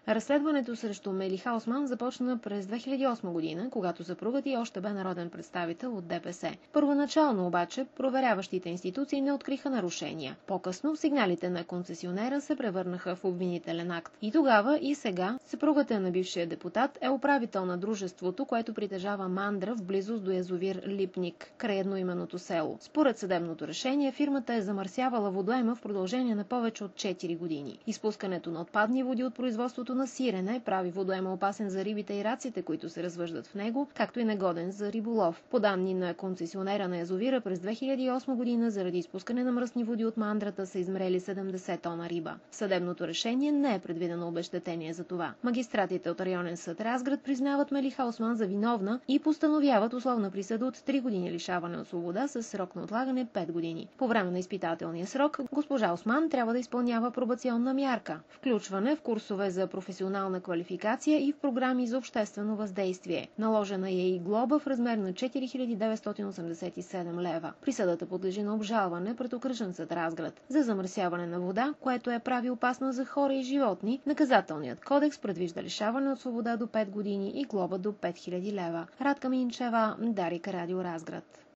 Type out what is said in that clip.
Разследването срещу Мелиха Осман започна през 2008 година, когато съпругът й още бе народен представител от ДПС. Първоначално обаче проверяващите институции не откриха нарушения. По-късно сигналите на концесионера се превърнаха в обвинителен акт. И тогава и сега съпругата на бившия депутат е управител на дружеството, което притежава мандра в близост до язовир Липник, край едноименното село. Според съдебното решение, фирмата е замърсявала водоема в продължение на повече от 4 години. Изпускането на отпадни води от производството на сирене прави водоема опасен за рибите и раците, които се развъждат в него, както и негоден за риболов. По данни на концесионера на язовира през 2008 година заради изпускане на мръсни води от мандрата са измрели 70 тона риба. В съдебното решение не е предвидено обезщетение за това. Магистратите от районен съд Разград признават Мелиха Осман за виновна и постановяват условна присъда от 3 години лишаване от свобода с срок на отлагане 5 години. По време на изпитателния срок госпожа Осман трябва да изпълнява пробационна мярка, включване в курсове за професионална квалификация и в програми за обществено въздействие. Наложена е и глоба в размер на 4987 лева. Присъдата подлежи на обжалване пред окръжен съд Разград. За замърсяване на вода, което е прави опасна за хора и животни, наказателният кодекс предвижда лишаване от свобода до 5 години и глоба до 5000 лева. Радка Минчева, Дарик, Радио Разград.